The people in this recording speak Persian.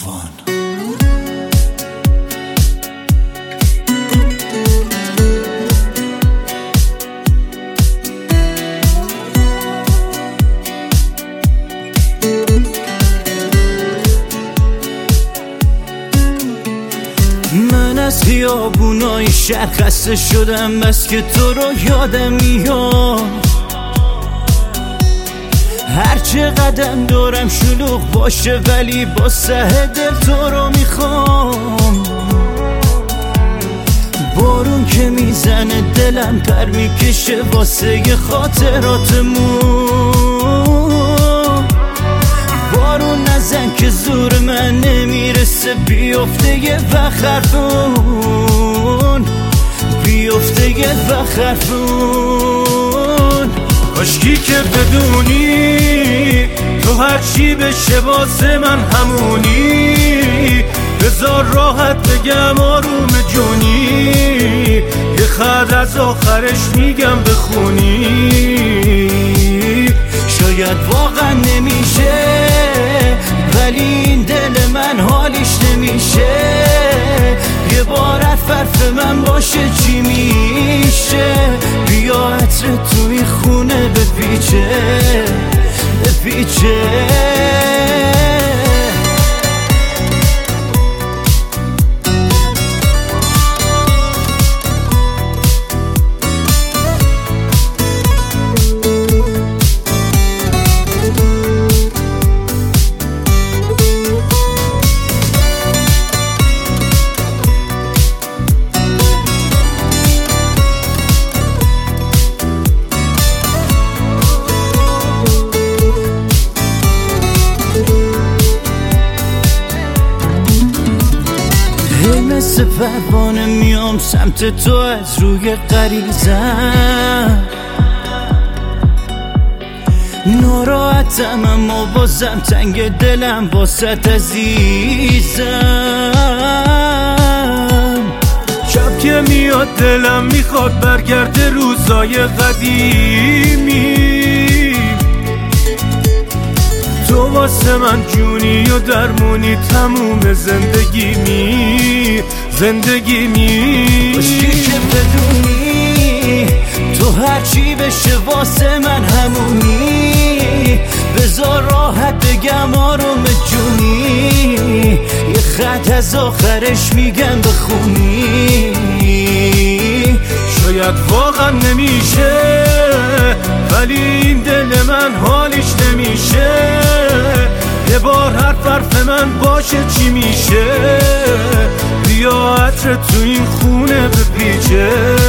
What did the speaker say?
طوفان. من از خیابونای شهر خسته شدم، بس که تو رو یادم میاد. هرچه قدم دارم شلوغ باشه، ولی با سه دل تو رو میخوام. بارون که میزنه دلم پر میکشه واسه خاطراتمون. بارون نزن که زور من نمیرسه، بیفته یه وقت حرفون، بیفته یه وقت حرفون. کاشکی که بدونی تو هرچی بشه واسه من همونی. بذار راحت بگم آروم جونی، یه خط از آخرش میگم بخونی. شاید واقعا نمیشه، ولی این دل من حالیش نمیشه. یه بار حرف من باشه چی میشه؟ بیا عطر تو این خونه بپیچه بپیچه. مثل پروانه میام سمت تو از روی غریزم. ناراحتم اما بازم تنگ دلم واسط عزیزم. شب که میاد دلم میخواد برگرده روزای قدیمی. تو واسه من جونی و درمونی تموم زندگیمی. کاشکی که بدونی تو هرچی بشه واسه من همونی. بذار راحت بگم آروم جونی، یه خط از آخرش میگم بخونی. شاید واقعا نمیشه، ولی این دل من حالیش نمیشه. یه بار حرف من باشه چی میشه؟ بیا عطر تو این خونه بپیچه